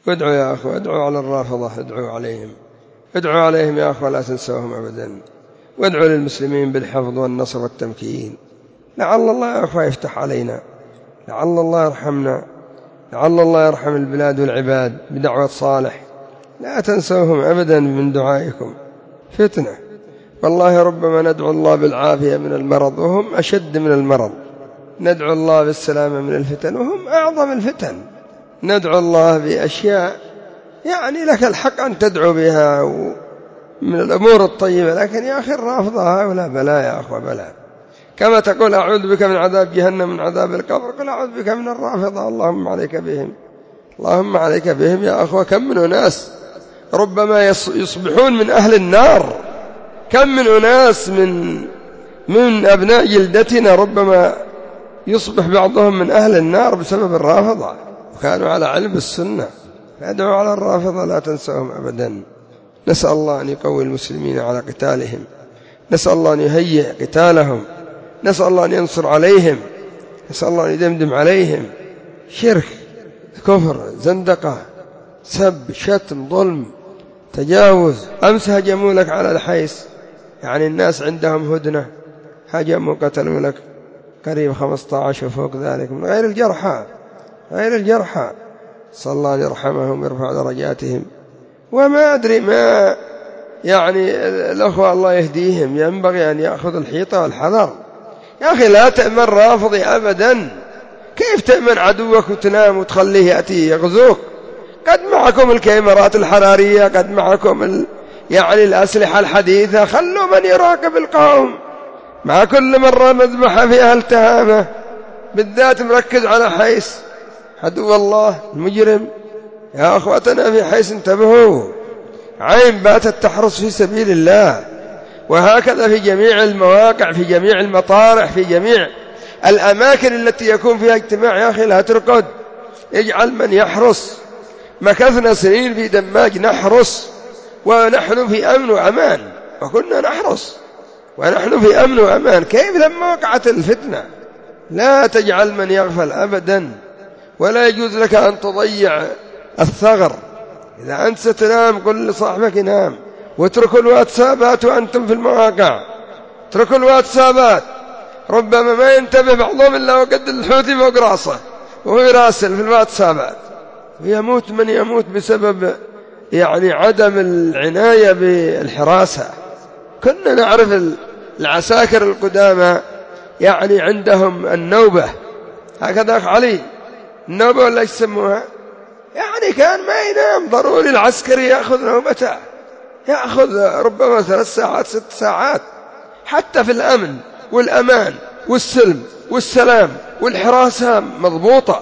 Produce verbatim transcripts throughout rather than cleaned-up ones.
وادعوا يا أخوة، ادعوا على الرافضة، ادعوا عليهم، ادعوا عليهم يا أخوة، لا تنسوهم أبدا، وادعوا للمسلمين بالحفظ والنصر والتمكين. لعل الله يا أخوة يفتح علينا، لعل الله يرحمنا، لعل الله يرحم البلاد والعباد بدعوة صالح. لا تنسوهم أبدا من دعائكم، فتنة والله. ربما ندعو الله بالعافية من المرض وهم أشد من المرض، ندعو الله بالسلامة من الفتن وهم أعظم الفتن. ندعو الله بأشياء يعني لك الحق أن تدعو بها من الأمور الطيبة، لكن يا أخي الرافضة هؤلاء بلاء يا أخوة، بلاء. كما تقول أعوذ بك من عذاب جهنم من عذاب القبر، قل أعوذ بك من الرافضة، اللهم عليك بهم، اللهم عليك بهم يا أخوة. كم من أناس ربما يصبحون من أهل النار، كم من أناس من من أبناء جلدتنا ربما يصبح بعضهم من أهل النار بسبب الرافضة، وكانوا على علم السنة. فادعوا على الرافضة، لا تنسوهم أبدا. نسأل الله أن يقوي المسلمين على قتالهم، نسأل الله أن يهيئ قتالهم، نسأل الله أن ينصر عليهم، نسأل الله أن يدمدم عليهم شرك، كفر، زندقة، سب، شتم، ظلم، تجاوز. أمس هجموا لك على الحيس، يعني الناس عندهم هدنة، هجموا قتلوا لك قريب خمسة عشر وفوق ذلك من غير الجرحى، غير الجرحى. صلى الله أن يرحمهم ويرفع درجاتهم. وما أدري ما يعني الأخوة الله يهديهم ينبغي أن يأخذ الحيطة والحذر. يا أخي لا تأمن رافضي أبدا، كيف تأمن عدوك وتنام وتخليه يأتي يغزوك؟ قد معكم الكاميرات الحرارية، قد معكم ال... يعني الأسلحة الحديثة، خلوا من يراقب القوم. مع كل مرة مذبحة فيها التهامة، بالذات مركز على حيس عدو الله المجرم. يا أخوتنا في حيس انتبهوا، عين باتت تحرس في سبيل الله. وهكذا في جميع المواقع، في جميع المطارح، في جميع الأماكن التي يكون فيها اجتماع. يا أخي لا ترقد، اجعل من يحرس. مكثنا سنين في دماج نحرس ونحن في أمن وأمان، وكنا نحرس ونحن في أمن وأمان. كيف لما وقعت الفتنة؟ لا تجعل من يغفل أبدا، ولا يجوز لك أن تضيع الثغر. إذا أنت ستنام قل لصاحبك نام، واتركوا الواتسابات وأنتم في المواقع، اتركوا الواتسابات. ربما ما ينتبه بعضهم إلا وقد الحوثي فوق راسه وهو يراسل في الواتسابات، ويموت من يموت بسبب يعني عدم العناية بالحراسة. كنا نعرف العساكر القدامى يعني عندهم النوبة، هكذا أخ علي، النوبة ولا يسموها، يعني كان ما ينام، ضروري العسكري يأخذ نوبته، يأخذ ربما ثلاث ساعات ست ساعات، حتى في الأمن والأمان والسلم والسلام والحراسة مضبوطة.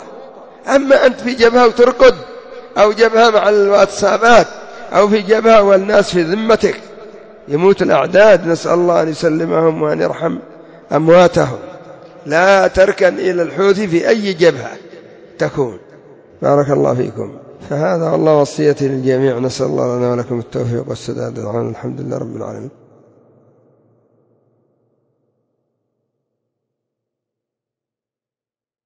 أما أنت في جبهة وترقد، أو جبهة مع الواتسابات، أو في جبهة والناس في ذمتك، يموت الأعداد. نسأل الله أن يسلمهم وأن يرحم أمواتهم. لا تركن إلى الحوثي في أي جبهة تكون. بارك الله فيكم. فهذا والله وصيتي للجميع، نسأل الله لنا ولكم التوفيق والسداد. الحمد لله رب العالمين.